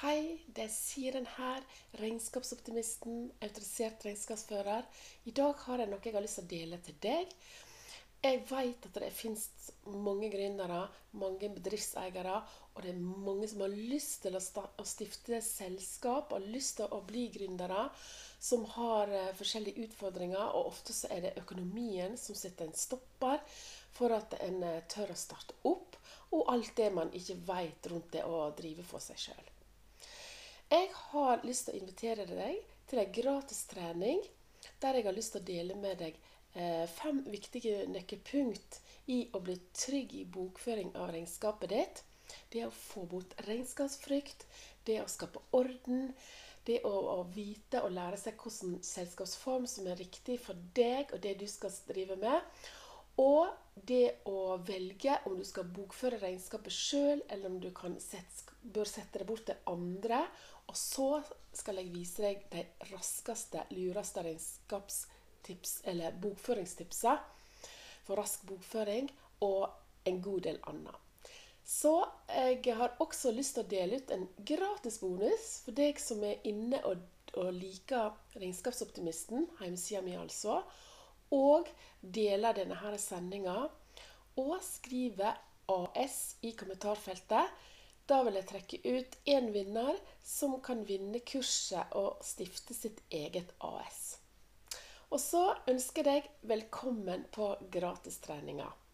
Hei, det er Siren her, regnskapsoptimisten, autorisert regnskapsfører. I dag har jeg noe jeg har lyst til å dele til deg. Jeg vet at det finnes mange gründere, mange bedriftseiere, og det er mange som har lyst til å stifte selskap, og lyst til å bli gründere, som har forskjellige utfordringer, og ofte så er det økonomien som setter en stopper for at en tør å starte opp, og alt det man ikke vet rundt det å drive for seg selv. Jeg har lyst til å invitere deg til en gratis trening, der jeg har lyst til å dele med deg 5 viktige nøkkelpunkt i å bli trygg i bokføring av regnskapet ditt. Det å få bort regnskapsfrykt, det å skape orden, det å vite og lære seg hvordan selskapsform som er riktig for deg og det du skal drive med, og det å velge om du skal bokføre regnskapet selv, eller om du bør sette det bort til andre. Og så skal jeg vise deg de raskeste, lureste regnskapstips, eller bokføringstipsa for rask bokføring, og en god del annet. Så jeg har også lyst til å dele ut en gratis bonus for deg som er inne og liker regnskapsoptimisten, hjemmesiden min altså, og deler denne her sendingen, og skriver AS i kommentarfeltet. Da vil jeg trekke ut en vinner som kan vinne kurset og stifte sitt eget AS. Og så ønsker jeg deg velkommen på gratistreningen.